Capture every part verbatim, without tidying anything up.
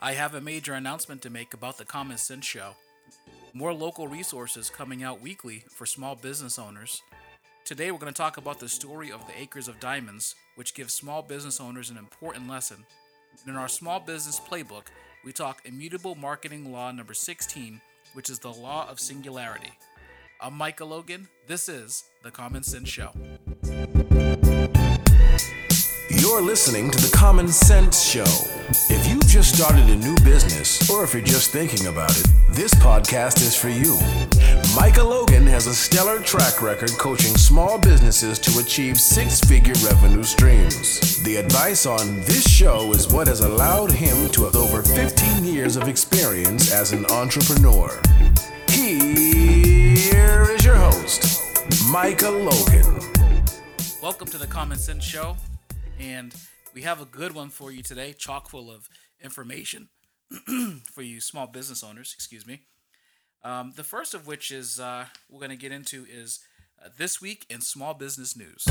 I have a major announcement to make about the Common Sense Show. More local resources coming out weekly for small business owners. Today we're going to talk about the story of the Acres of Diamonds, which gives small business owners an important lesson. And in our small business playbook, we talk immutable marketing law number sixteen, which is the law of singularity. I'm Micah Logan. This is the Common Sense Show. You're listening to the Common Sense Show. If you've just started a new business, or if you're just thinking about it, this podcast is for you. Micah Logan has a stellar track record coaching small businesses to achieve six-figure revenue streams. The advice on this show is what has allowed him to have over fifteen years of experience as an entrepreneur. Here is your host, Micah Logan. Welcome to the Common Sense Show. And we have a good one for you today, chock full of information for you small business owners, excuse me. Um, the first of which is uh, we're going to get into is uh, This Week in Small Business News.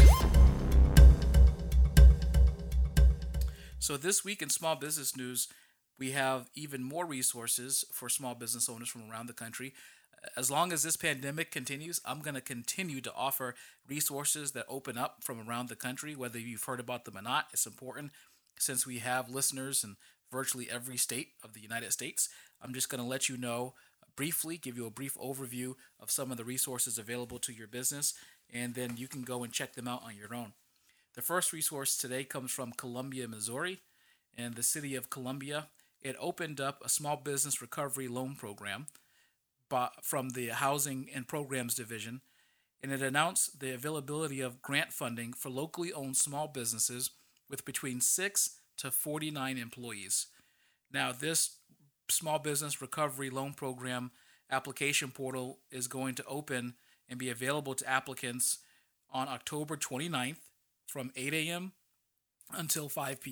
So this week in Small Business News, we have even more resources for small business owners from around the country. As long as this pandemic continues, I'm going to continue to offer resources that open up from around the country, whether you've heard about them or not. It's important since we have listeners in virtually every state of the United States. I'm just going to let you know briefly, give you a brief overview of some of the resources available to your business, and then you can go and check them out on your own. The first resource today comes from Columbia, Missouri, and the city of Columbia. It opened up a small business recovery loan program from the Housing and Programs Division, and it announced the availability of grant funding for locally owned small businesses with between six to forty-nine employees. Now, this small business recovery loan program application portal is going to open and be available to applicants on October twenty-ninth from eight a.m. until five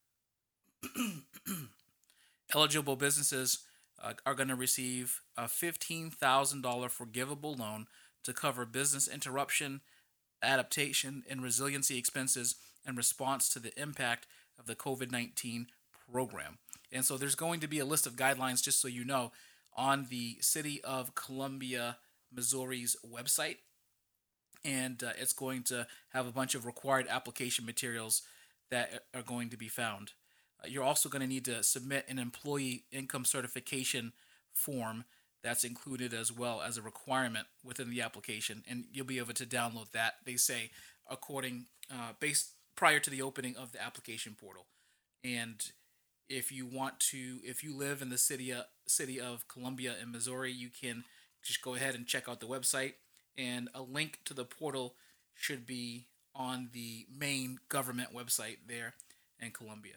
p.m. Eligible businesses Uh, are going to receive a fifteen thousand dollars forgivable loan to cover business interruption, adaptation, and resiliency expenses in response to the impact of the covid nineteen program. And so there's going to be a list of guidelines, just so you know, on the City of Columbia, Missouri's website. And uh, it's going to have a bunch of required application materials that are going to be found. You're also going to need to submit an employee income certification form that's included as well as a requirement within the application, and you'll be able to download that, they say, according uh, based prior to the opening of the application portal. And if you want to, if you live in the city of, city of Columbia in Missouri, you can just go ahead and check out the website, and a link to the portal should be on the main government website there in Columbia.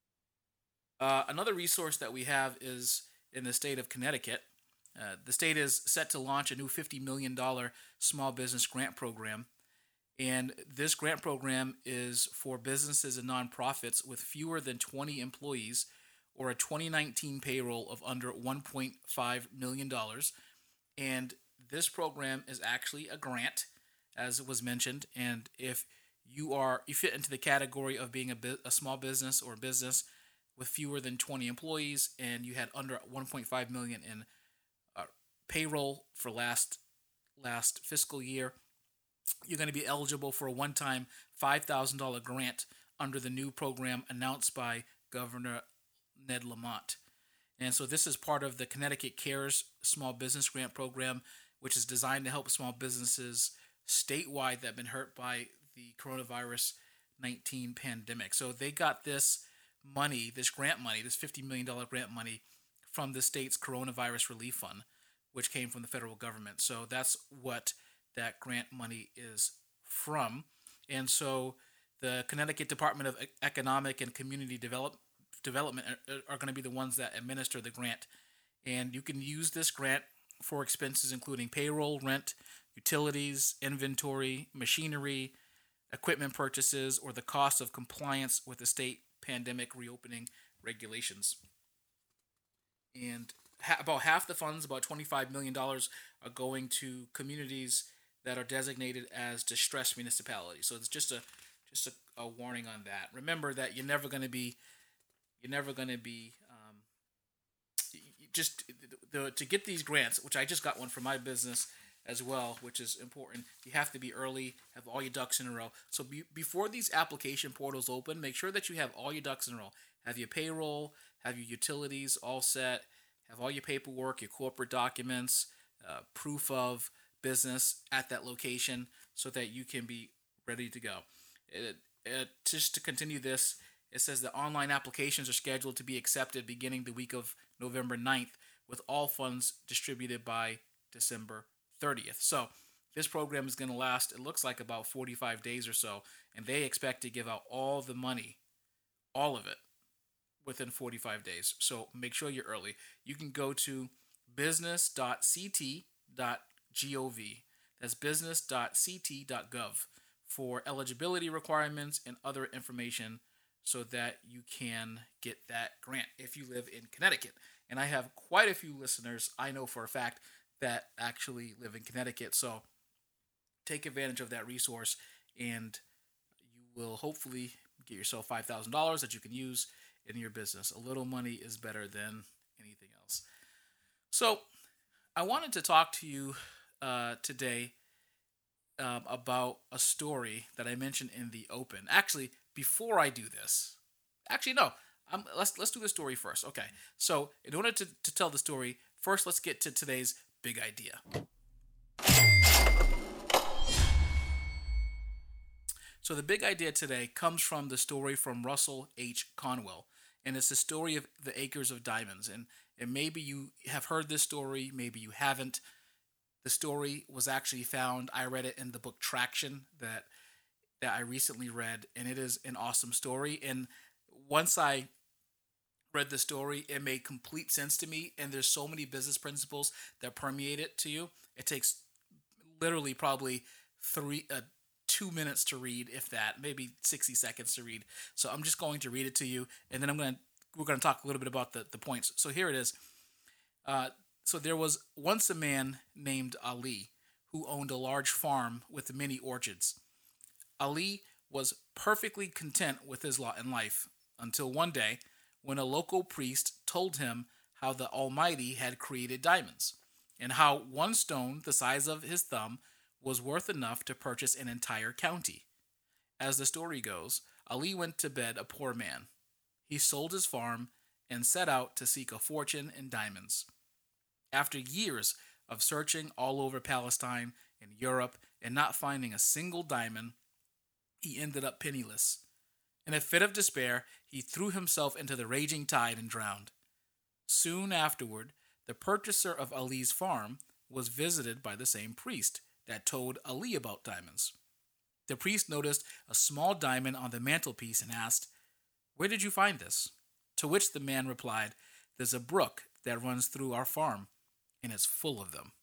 Uh, another resource that we have is in the state of Connecticut. Uh, the state is set to launch a new fifty million dollars small business grant program. And this grant program is for businesses and nonprofits with fewer than twenty employees or a twenty nineteen payroll of under one point five million dollars. And this program is actually a grant, as was mentioned. And if you are you fit into the category of being a, bu- a small business or business with fewer than twenty employees, and you had under one point five million dollars in uh, payroll for last last fiscal year, you're going to be eligible for a one-time five thousand dollars grant under the new program announced by Governor Ned Lamont. And so this is part of the Connecticut Cares Small Business Grant Program, which is designed to help small businesses statewide that have been hurt by the coronavirus nineteen pandemic. So they got this money, this grant money, this fifty million dollars grant money from the state's coronavirus relief fund, which came from the federal government. So that's what that grant money is from. And so the Connecticut Department of Economic and Community Develop, Development are, are going to be the ones that administer the grant. And you can use this grant for expenses including payroll, rent, utilities, inventory, machinery, equipment purchases, or the cost of compliance with the state pandemic reopening regulations. And ha- about half the funds, about twenty-five million dollars, are going to communities that are designated as distressed municipalities. So it's just a just a, a warning on that. Remember that you're never going to be you're never going to be um, just the, to get these grants, which I just got one for my business as well, which is important. You have to be early, have all your ducks in a row. So be, before these application portals open, make sure that you have all your ducks in a row. Have your payroll, have your utilities all set, have all your paperwork, your corporate documents, uh, proof of business at that location so that you can be ready to go. It, it, just to continue this, it says that online applications are scheduled to be accepted beginning the week of November ninth, with all funds distributed by December thirtieth. So this program is going to last, it looks like, about forty-five days or so, and they expect to give out all the money, all of it, within forty-five days. So make sure you're early. You can go to business dot c t dot gov. That's business dot c t dot gov for eligibility requirements and other information so that you can get that grant if you live in Connecticut. And I have quite a few listeners, I know for a fact, that actually live in Connecticut. So take advantage of that resource, and you will hopefully get yourself five thousand dollars that you can use in your business. A little money is better than anything else. So I wanted to talk to you uh, today um, about a story that I mentioned in the open. Actually, before I do this, actually no, I'm, let's let's do the story first. Okay, so in order to, to tell the story, first let's get to today's big idea. So the big idea today comes from the story from Russell H. Conwell, and it's the story of the Acres of Diamonds. And, and maybe you have heard this story, maybe you haven't. The story was actually found, I read it in the book Traction that that I recently read, and it is an awesome story. And once I read the story, it made complete sense to me, and there's so many business principles that permeate it to you. It takes literally probably three, uh, two minutes to read, if that, maybe sixty seconds to read. So I'm just going to read it to you, and then I'm going to we're going to talk a little bit about the, the points. So here it is. Uh, so there was once a man named Ali who owned a large farm with many orchards. Ali was perfectly content with his lot in life until one day when a local priest told him how the Almighty had created diamonds and how one stone the size of his thumb was worth enough to purchase an entire county. As the story goes, Ali went to bed a poor man. He sold his farm and set out to seek a fortune in diamonds. After years of searching all over Palestine and Europe and not finding a single diamond, he ended up penniless. In a fit of despair, he threw himself into the raging tide and drowned. Soon afterward, the purchaser of Ali's farm was visited by the same priest that told Ali about diamonds. The priest noticed a small diamond on the mantelpiece and asked, "Where did you find this?" To which the man replied, "There's a brook that runs through our farm, and it's full of them."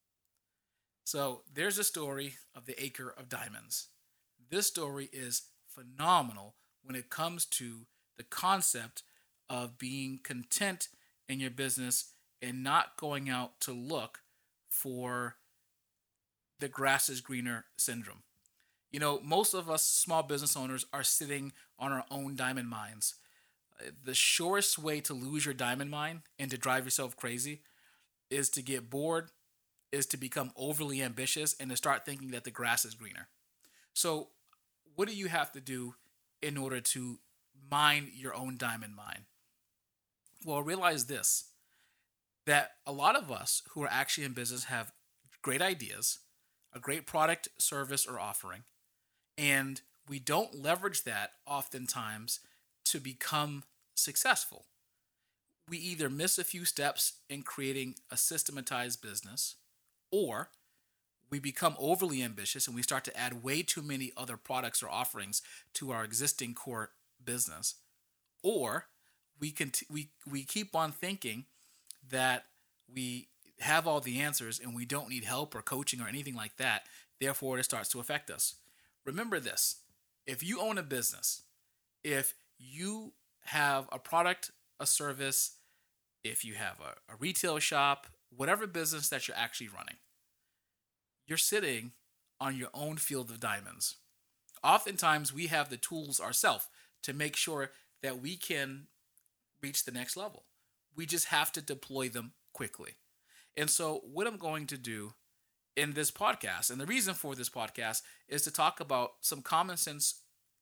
So there's a story of the Acre of Diamonds. This story is phenomenal when it comes to the concept of being content in your business and not going out to look for the grass is greener syndrome. You know, most of us small business owners are sitting on our own diamond mines. The surest way to lose your diamond mine and to drive yourself crazy is to get bored, is to become overly ambitious, and to start thinking that the grass is greener. So what do you have to do in order to mine your own diamond mine? Well, realize this, that a lot of us who are actually in business have great ideas, a great product, service, or offering, and we don't leverage that oftentimes to become successful. We either miss a few steps in creating a systematized business, or we become overly ambitious and we start to add way too many other products or offerings to our existing core business, or we can we we keep on thinking that we have all the answers and we don't need help or coaching or anything like that. Therefore, it starts to affect us. Remember this: if you own a business, if you have a product, a service, if you have a, a retail shop, whatever business that you're actually running, you're sitting on your own field of diamonds. Oftentimes, we have the tools ourselves to make sure that we can reach the next level. We just have to deploy them quickly. And so, what I'm going to do in this podcast, and the reason for this podcast, is to talk about some common sense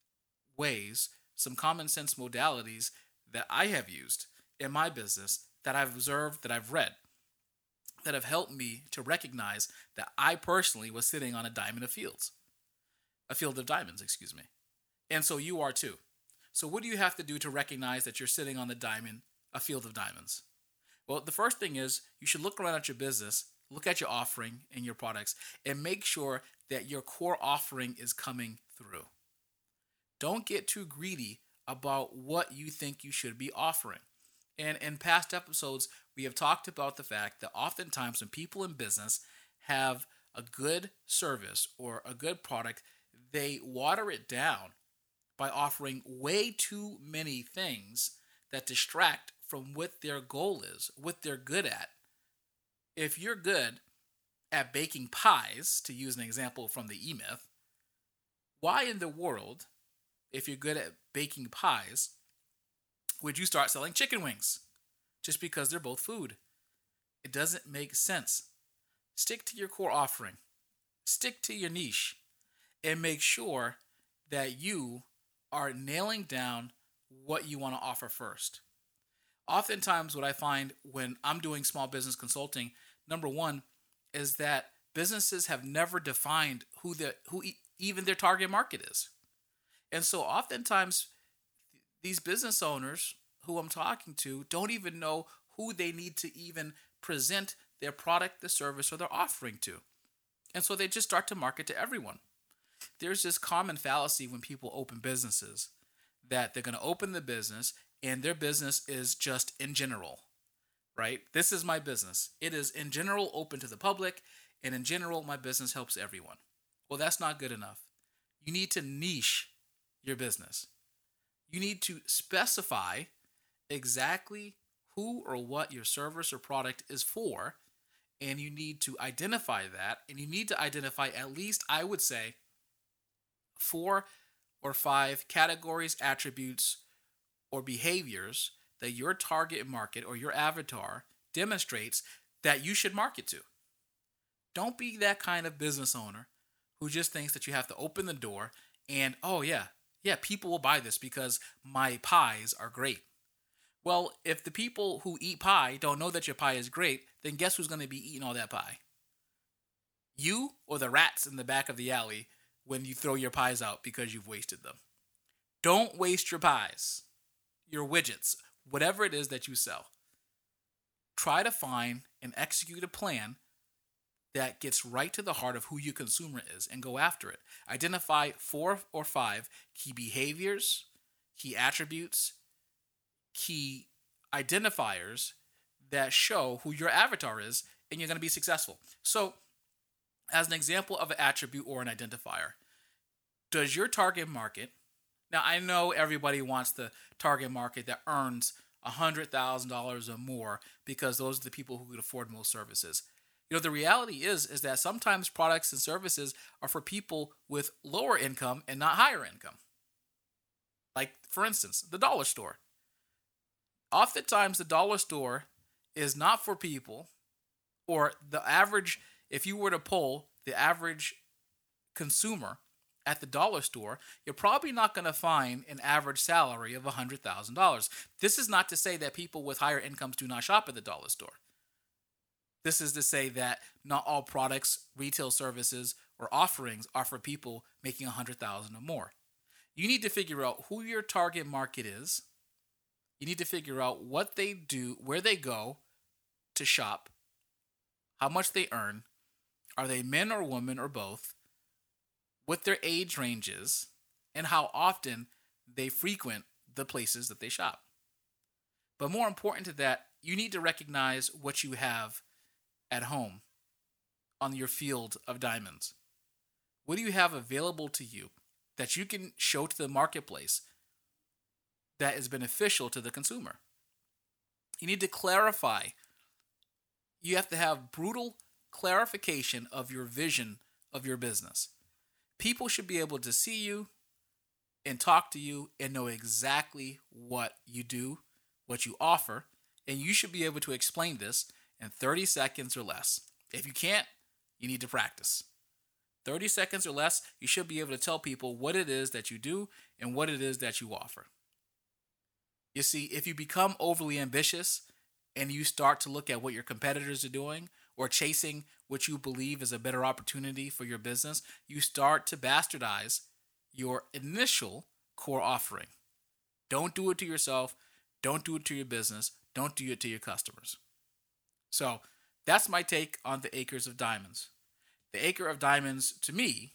ways, some common sense modalities that I have used in my business, that I've observed, that I've read, that have helped me to recognize that I personally was sitting on a diamond of fields, a field of diamonds, excuse me. And so you are too. So what do you have to do to recognize that you're sitting on the diamond, a field of diamonds? Well, the first thing is you should look around at your business, look at your offering and your products, and make sure that your core offering is coming through. Don't get too greedy about what you think you should be offering. And in past episodes, we have talked about the fact that oftentimes when people in business have a good service or a good product, they water it down by offering way too many things that distract from what their goal is, what they're good at. If you're good at baking pies, to use an example from the E-Myth, why in the world, if you're good at baking pies, would you start selling chicken wings just because they're both food? It doesn't make sense. Stick to your core offering. Stick to your niche and make sure that you are nailing down what you want to offer first. Oftentimes what I find when I'm doing small business consulting, number one, is that businesses have never defined who the who e- even their target market is. And so oftentimes these business owners who I'm talking to don't even know who they need to even present their product, the service, or their offering to. And so they just start to market to everyone. There's this common fallacy when people open businesses that they're going to open the business and their business is just in general, right? This is my business. It is in general open to the public, and in general, my business helps everyone. Well, that's not good enough. You need to niche your business. You need to specify exactly who or what your service or product is for, and you need to identify that, and you need to identify at least, I would say, four or five categories, attributes, or behaviors that your target market or your avatar demonstrates that you should market to. Don't be that kind of business owner who just thinks that you have to open the door and, oh yeah, yeah, people will buy this because my pies are great. Well, if the people who eat pie don't know that your pie is great, then guess who's going to be eating all that pie? You or the rats in the back of the alley when you throw your pies out because you've wasted them. Don't waste your pies, your widgets, whatever it is that you sell. Try to find and execute a plan that gets right to the heart of who your consumer is and go after it. Identify four or five key behaviors, key attributes, key identifiers that show who your avatar is, and you're going to be successful. So, as an example of an attribute or an identifier, does your target market, now I know everybody wants the target market that earns one hundred thousand dollars or more because those are the people who could afford most services. You know, the reality is, is that sometimes products and services are for people with lower income and not higher income. Like, for instance, the dollar store. Oftentimes, the dollar store is not for people, or the average, if you were to poll the average consumer at the dollar store, you're probably not going to find an average salary of one hundred thousand dollars. This is not to say that people with higher incomes do not shop at the dollar store. This is to say that not all products, retail services, or offerings are for people making one hundred thousand dollars or more. You need to figure out who your target market is. You need to figure out what they do, where they go to shop, how much they earn, are they men or women or both, what their age range is, and how often they frequent the places that they shop. But more important to that, you need to recognize what you have at home on your field of diamonds. What do you have available to you that you can show to the marketplace that is beneficial to the consumer? You need to clarify. You have to have brutal clarification of your vision of your business. People should be able to see you and talk to you and know exactly what you do, what you offer, And you should be able to explain this in thirty seconds or less. If you can't, you need to practice. thirty seconds or less, you should be able to tell people what it is that you do and what it is that you offer. You see, if you become overly ambitious and you start to look at what your competitors are doing or chasing what you believe is a better opportunity for your business, you start to bastardize your initial core offering. Don't do it to yourself. Don't do it to your business. Don't do it to your customers. So that's my take on the Acres of Diamonds. The Acre of Diamonds, to me,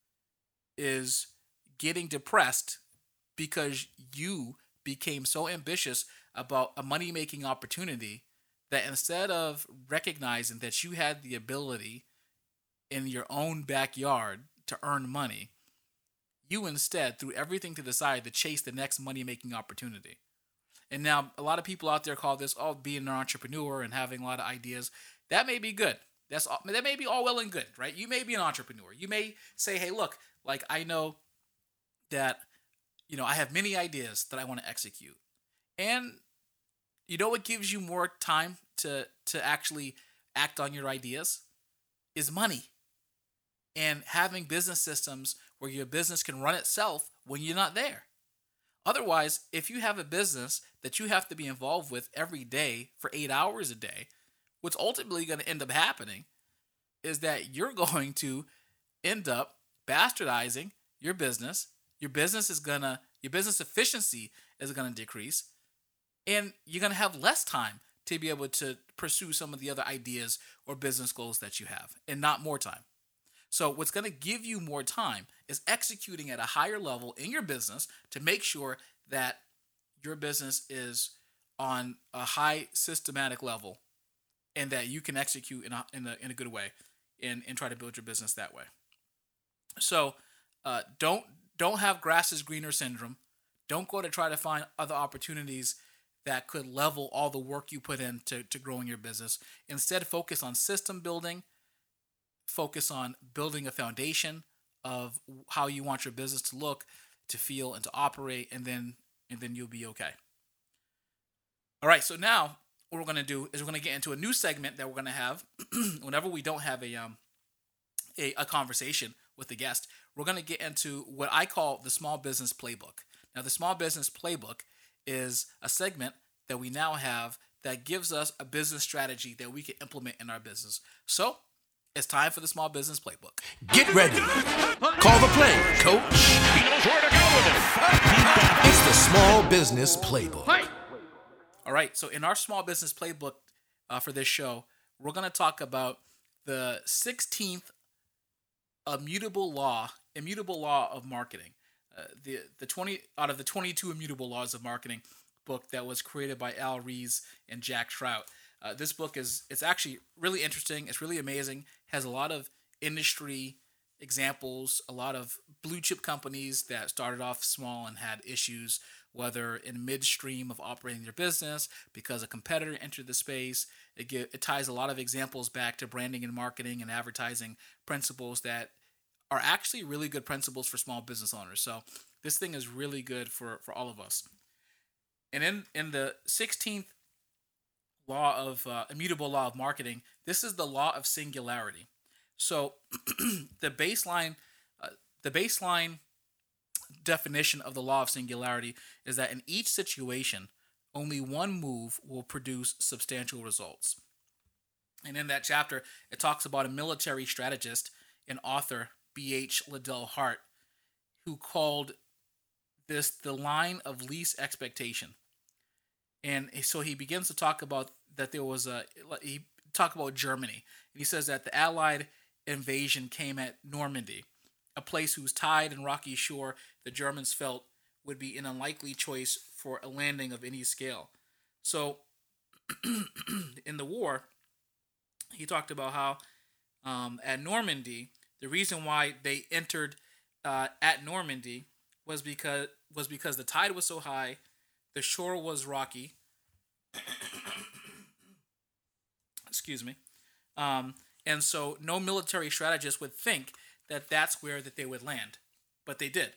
is getting depressed because you became so ambitious about a money-making opportunity that instead of recognizing that you had the ability in your own backyard to earn money, you instead threw everything to the side to chase the next money-making opportunity. And now a lot of people out there call this, oh, being an entrepreneur and having a lot of ideas. That may be good. That's all, that may be all well and good, right? You may be an entrepreneur. You may say, hey, look, like I know that, you know, I have many ideas that I want to execute. And you know what gives you more time to, to actually act on your ideas is money. And having business systems where your business can run itself when you're not there. Otherwise, if you have a business that you have to be involved with every day for eight hours a day, what's ultimately going to end up happening is that you're going to end up bastardizing your business. Your business is going to, your business efficiency is going to decrease, and you're going to have less time to be able to pursue some of the other ideas or business goals that you have, and not more time. So what's going to give you more time is executing at a higher level in your business to make sure that your business is on a high systematic level and that you can execute in a, in a, in a good way and, and try to build your business that way. So uh, don't don't have grass is greener syndrome. Don't go to try to find other opportunities that could level all the work you put into to growing your business. Instead, focus on system building. Focus on building a foundation of how you want your business to look, to feel, and to operate, and then and then you'll be okay. All right, so now what we're going to do is we're going to get into a new segment that we're going to have whenever we don't have a um a, a conversation with the guest. We're going to get into what I call the Small Business Playbook. Now, the Small Business Playbook is a segment that we now have that gives us a business strategy that we can implement in our business. So it's time for the Small Business Playbook. Get ready. Call the play, coach. He knows where to go with it. It's the Small Business Playbook. All right, so in our Small Business Playbook uh, for this show, we're going to talk about the sixteenth immutable law, immutable law of marketing. Uh, the the twenty out of the twenty-two immutable laws of marketing book that was created by Al Ries and Jack Trout. Uh, this book is it's actually really interesting. It's really amazing. Has a lot of industry examples, a lot of blue chip companies that started off small and had issues, whether in midstream of operating their business because a competitor entered the space. It, get, it ties a lot of examples back to branding and marketing and advertising principles that are actually really good principles for small business owners. So this thing is really good for, for all of us. And in, in the sixteenth law of uh, immutable law of marketing, this is the law of singularity. So the baseline, uh, the baseline definition of the law of singularity is that in each situation, only one move will produce substantial results. And in that chapter, it talks about a military strategist and author, B H Liddell Hart, who called this the line of least expectation. And so he begins to talk about that there was a, he talked about Germany. And he says that the Allied invasion came at Normandy, a place whose tide and rocky shore the Germans felt would be an unlikely choice for a landing of any scale. So in the war, he talked about how um, at Normandy, the reason why they entered uh, at Normandy was because was because the tide was so high, the shore was rocky. Excuse me. Um, and so no military strategist would think that that's where that they would land, but they did.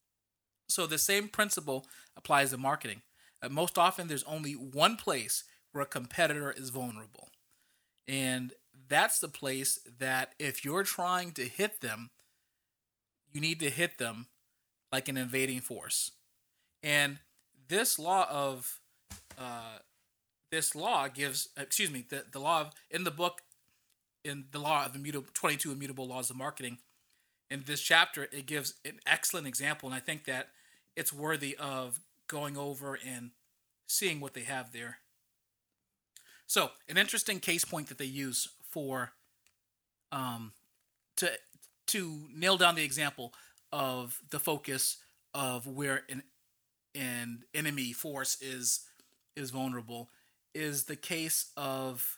So the same principle applies to marketing. Uh, most often, there's only one place where where a competitor is vulnerable. And that's the place that if you're trying to hit them, you need to hit them like an invading force. And this law of uh, this law gives, excuse me, the, the law of, in the book, in the law of immutable, twenty-two immutable laws of marketing, in this chapter, it gives an excellent example. And I think that it's worthy of going over and seeing what they have there. So, an interesting case point that they use for um, to to nail down the example of the focus of where an an enemy force is is vulnerable is the case of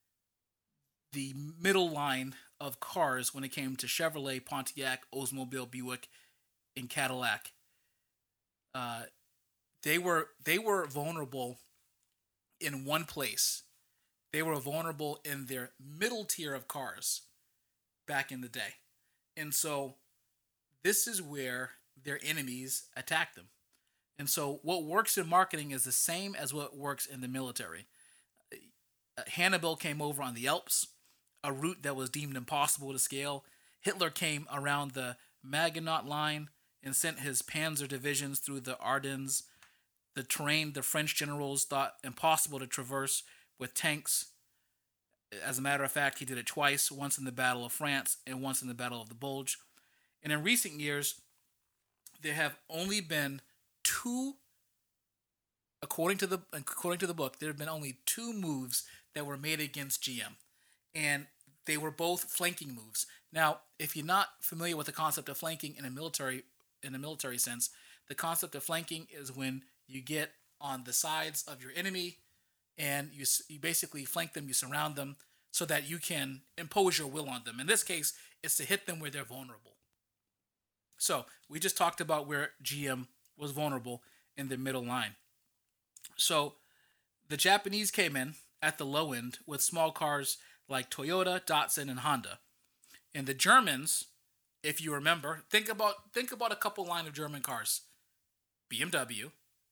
the middle line of cars when it came to Chevrolet, Pontiac, Oldsmobile, Buick, and Cadillac. Uh, they were they were vulnerable in one place. They were vulnerable in their middle tier of cars back in the day. And so this is where their enemies attack them. And so what works in marketing is the same as what works in the military. Hannibal came over on the Alps, a route that was deemed impossible to scale. Hitler came around the Maginot Line and sent his panzer divisions through the Ardennes, the terrain the French generals thought impossible to traverse with tanks. As a matter of fact, he did it twice, once in the Battle of France and once in the Battle of the Bulge. And in recent years, there have only been two, according to the according to the book, there have been only two moves that were made against G M. And they were both flanking moves. Now, if you're not familiar with the concept of flanking in a military in a military sense, the concept of flanking is when you get on the sides of your enemy and you you basically flank them, you surround them so that you can impose your will on them. In this case, it's to hit them where they're vulnerable. So, we just talked about where G M was vulnerable in the middle line. So, the Japanese came in at the low end with small cars like Toyota, Datsun, and Honda. And the Germans, if you remember, think about think about a couple line of German cars. B M W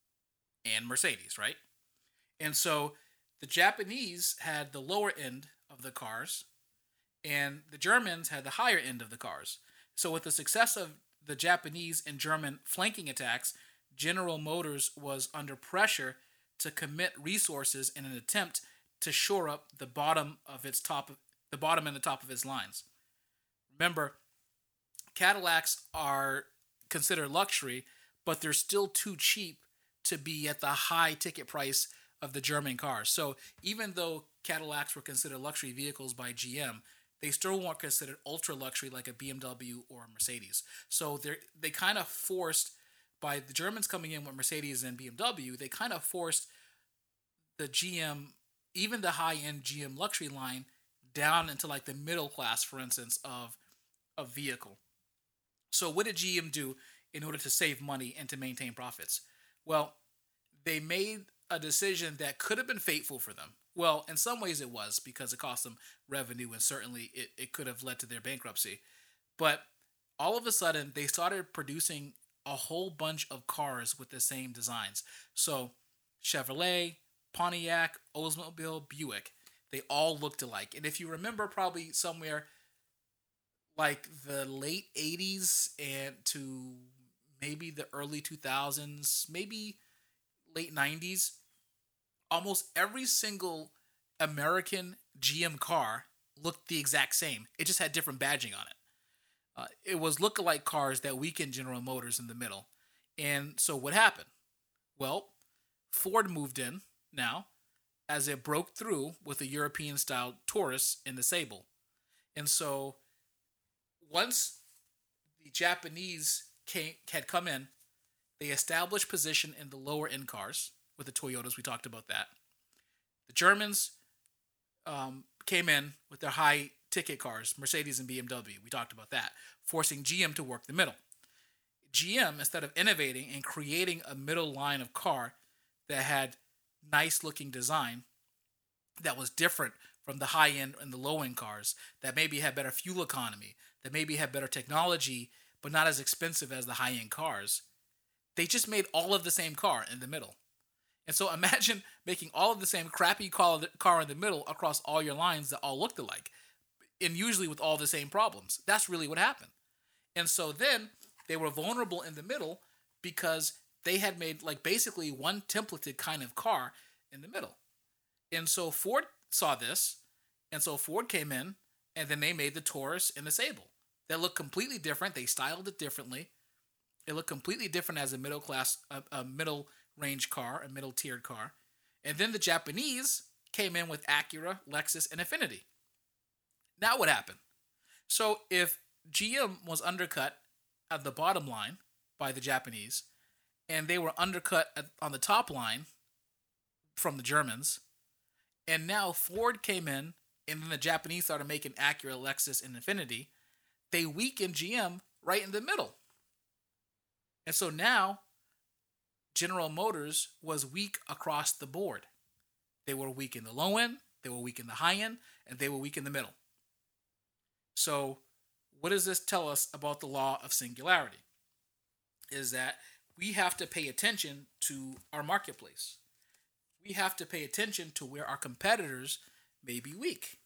and Mercedes, right? And so the Japanese had the lower end of the cars and the Germans had the higher end of the cars. So with the success of the Japanese and German flanking attacks, General Motors was under pressure to commit resources in an attempt to shore up the bottom of its top, the bottom and the top of its lines. Remember, Cadillacs are considered luxury, but they're still too cheap to be at the high ticket price of the German cars. So even though Cadillacs were considered luxury vehicles by G M, they still weren't considered ultra luxury like a B M W or a Mercedes. So they they kind of forced, by the Germans coming in with Mercedes and B M W, they kind of forced the G M, even the high-end G M luxury line, down into like the middle class, for instance, of a vehicle. So what did G M do in order to save money and to maintain profits? Well, they made a decision that could have been fateful for them. Well, in some ways it was, because it cost them revenue and certainly it, it could have led to their bankruptcy. But all of a sudden, they started producing a whole bunch of cars with the same designs. So Chevrolet, Pontiac, Oldsmobile, Buick, they all looked alike. And if you remember, probably somewhere like the late eighties and to maybe the early two thousands, maybe late nineties, almost every single American G M car looked the exact same. It just had different badging on it. Uh, it was lookalike cars that weakened General Motors in the middle. And so what happened? Well, Ford moved in now as it broke through with a European-style Taurus in the Sable. And so once the Japanese came, had come in, they established position in the lower-end cars with the Toyotas. We talked about that. The Germans um, came in with their high-ticket cars, Mercedes and B M W. We talked about that, forcing G M to work the middle. G M, instead of innovating and creating a middle line of car that had nice-looking design that was different from the high-end and the low-end cars, that maybe had better fuel economy, that maybe had better technology, but not as expensive as the high-end cars, they just made all of the same car in the middle. And so imagine making all of the same crappy car car in the middle across all your lines that all looked alike, and usually with all the same problems. That's really what happened. And so then they were vulnerable in the middle because they had made like basically one templated kind of car in the middle. And so Ford saw this, and so Ford came in, and then they made the Taurus and the Sable. They looked completely different. They styled it differently. It looked completely different as a middle class, a, a middle range car, a middle tiered car. And then the Japanese came in with Acura, Lexus, and Infiniti. Now what happened? So if G M was undercut at the bottom line by the Japanese, and they were undercut at, on the top line from the Germans, and now Ford came in, and then the Japanese started making Acura, Lexus, and Infiniti, they weakened G M right in the middle. And so now General Motors was weak across the board. They were weak in the low end, they were weak in the high end, and they were weak in the middle. So what does this tell us about the law of singularity? Is that we have to pay attention to our marketplace. We have to pay attention to where our competitors may be weak.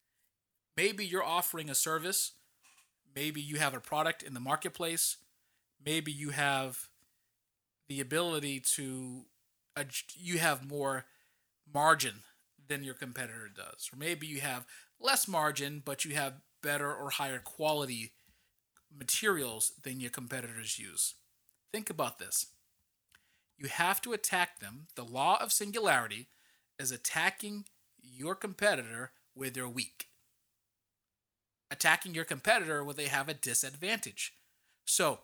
Maybe you're offering a service. Maybe you have a product in the marketplace. Maybe you have the ability to, uh, you have more margin than your competitor does. Or maybe you have less margin, but you have better or higher quality materials than your competitors use. Think about this. You have to attack them. The law of singularity is attacking your competitor where they're weak. Attacking your competitor where they have a disadvantage. So,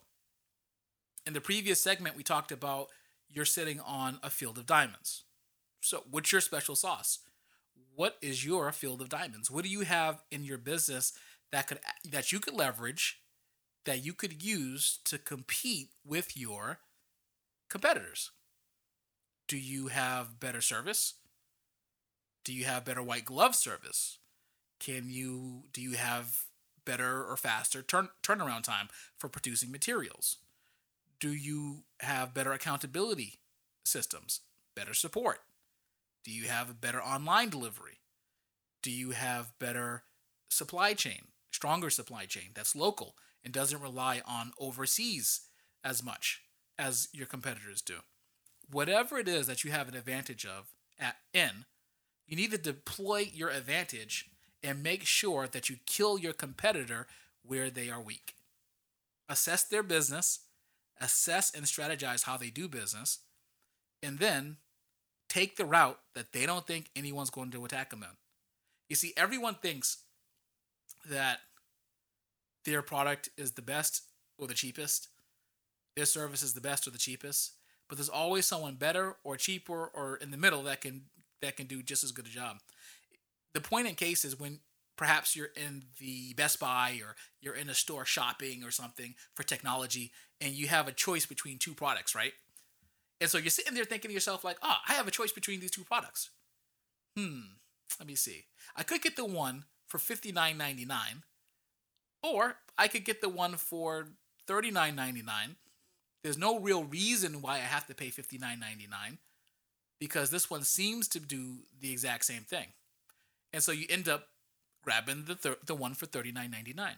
in the previous segment, we talked about you're sitting on a field of diamonds. So, what's your special sauce? What is your field of diamonds? What do you have in your business that could that you could leverage, that you could use to compete with your competitors? Do you have better service? Do you have better white glove service? Can you do you have better or faster turn turnaround time for producing materials? Do you have better accountability systems? Better support? Do you have a better online delivery? Do you have better supply chain, stronger supply chain that's local and doesn't rely on overseas as much as your competitors do? Whatever it is that you have an advantage of at in, you need to deploy your advantage and make sure that you kill your competitor where they are weak. Assess their business, assess and strategize how they do business, and then take the route that they don't think anyone's going to attack them in. You see, everyone thinks that their product is the best or the cheapest, their service is the best or the cheapest, but there's always someone better or cheaper or in the middle that can that can do just as good a job. The point in case is when perhaps you're in the Best Buy or you're in a store shopping or something for technology and you have a choice between two products, right? And so you're sitting there thinking to yourself like, oh, I have a choice between these two products. Hmm, let me see. I could get the one for fifty-nine ninety-nine, or I could get the one for thirty-nine ninety-nine. There's no real reason why I have to pay fifty-nine ninety-nine because this one seems to do the exact same thing. And so you end up grabbing the thir- the one for thirty-nine ninety-nine.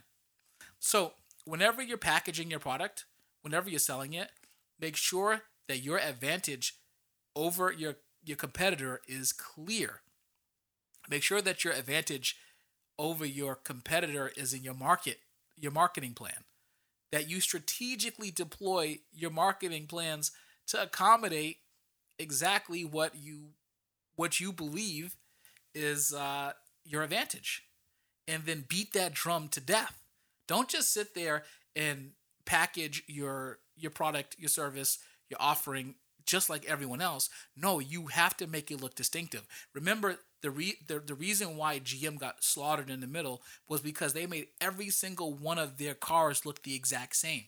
So whenever you're packaging your product, whenever you're selling it, make sure that your advantage over your, your competitor is clear. Make sure that your advantage over your competitor is in your market, your marketing plan. That you strategically deploy your marketing plans to accommodate exactly what you what you believe is uh, your advantage, and then beat that drum to death. Don't just sit there and package your your product, your service, your offering just like everyone else. No, you have to make it look distinctive. Remember, the re- the, the reason why G M got slaughtered in the middle was because they made every single one of their cars look the exact same.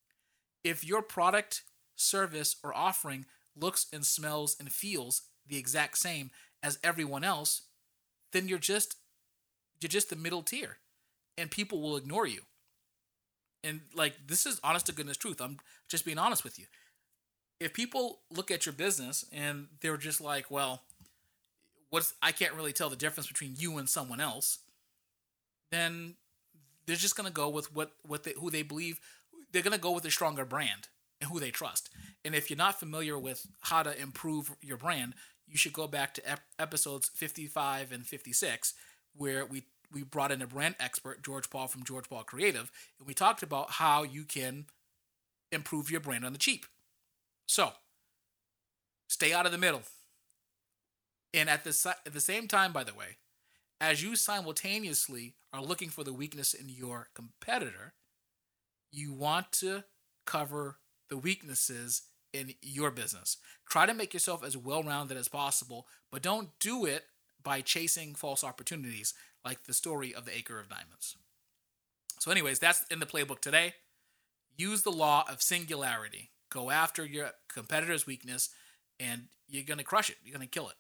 If your product, service, or offering looks and smells and feels the exact same as everyone else, then you're just you're just the middle tier, and people will ignore you. And like, this is honest to goodness truth. I'm just being honest with you. if people look at your business and they're just like, well, what's I can't really tell the difference between you and someone else, then they're just gonna go with what what they, who they believe. They're gonna go with a stronger brand and who they trust. And if you're not familiar with how to improve your brand, you should go back to ep- episodes fifty-five and fifty-six, where we we brought in a brand expert, George Paul from George Paul Creative, and we talked about how you can improve your brand on the cheap. So, stay out of the middle. And at the, at the same time, by the way, as you simultaneously are looking for the weakness in your competitor, you want to cover the weaknesses in your business. Try to make yourself as well-rounded as possible, but don't do it by chasing false opportunities, like the story of the Acre of Diamonds. So anyways, that's in the playbook today. Use the law of singularity. Go after your competitor's weakness, and you're going to crush it. You're going to kill it.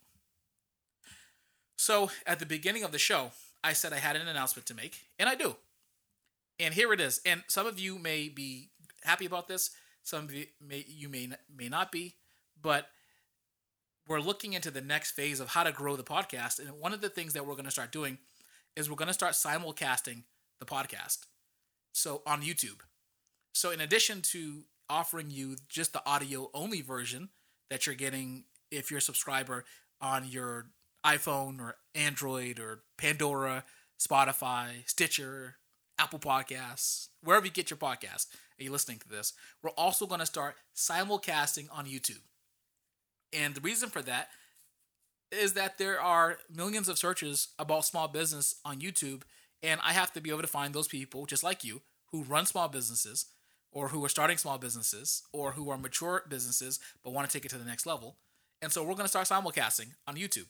So at the beginning of the show, I said I had an announcement to make, and I do. And here it is. And some of you may be happy about this. Some of you may, you may, may not be. But we're looking into the next phase of how to grow the podcast. And one of the things that we're going to start doing is we're going to start simulcasting the podcast. So on YouTube. So in addition to offering you just the audio only version that you're getting if you're a subscriber on your iPhone or Android or Pandora, Spotify, Stitcher, Apple Podcasts, wherever you get your podcast and you're listening to this, we're also going to start simulcasting on YouTube. And the reason for that is that there are millions of searches about small business on YouTube, and I have to be able to find those people just like you who run small businesses or who are starting small businesses or who are mature businesses but want to take it to the next level. And so we're going to start simulcasting on YouTube.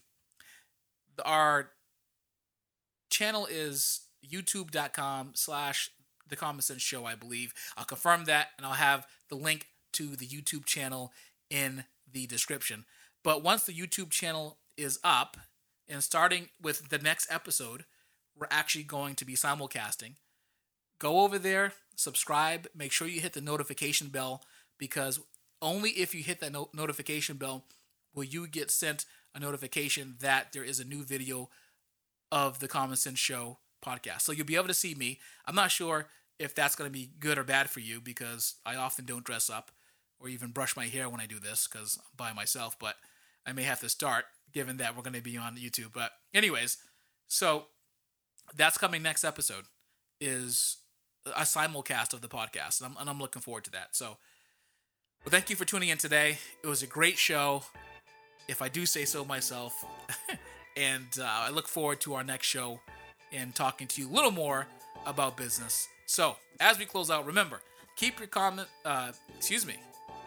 Our channel is youtube.com slash The Common Sense Show, I believe. I'll confirm that, and I'll have the link to the YouTube channel in the description. But once the YouTube channel is up, and starting with the next episode, we're actually going to be simulcasting. Go over there, subscribe, make sure you hit the notification bell, because only if you hit that no- notification bell will you get sent a notification that there is a new video of the Common Sense Show podcast. So you'll be able to see me. I'm not sure if that's going to be good or bad for you, because I often don't dress up or even brush my hair when I do this because I'm by myself, but I may have to start given that we're going to be on YouTube. But anyways, so that's coming next episode is a simulcast of the podcast, and I'm, and I'm looking forward to that. So well, thank you for tuning in today. It was a great show, if I do say so myself. And uh, I look forward to our next show and talking to you a little more about business. So as we close out, remember, keep your comment, uh, excuse me.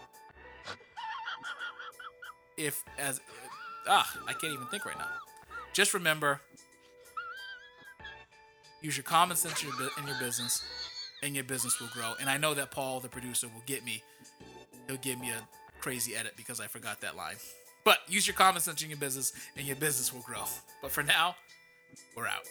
If, as, ah, I can't even think right now. Just remember, use your common sense in your, in your business, and your business will grow. And I know that Paul, the producer, will get me, he'll give me a crazy edit because I forgot that line. But use your common sense in your business, and your business will grow. But for now, we're out.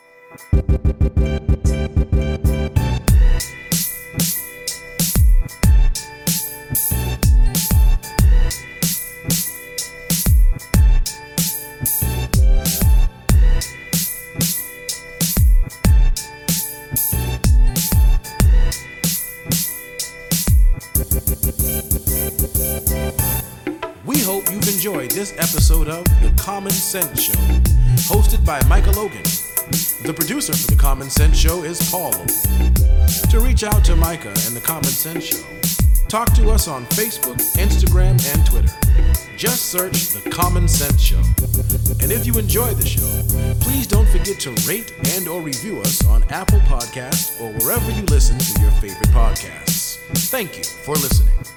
Hope you've enjoyed this episode of The Common Sense Show, hosted by Micah Logan. The producer for The Common Sense Show is Paul Logan. To reach out to Micah and The Common Sense Show, talk to us on Facebook, Instagram, and Twitter. Just search The Common Sense Show. And if you enjoy the show, please don't forget to rate and or review us on Apple Podcasts or wherever you listen to your favorite podcasts. Thank you for listening.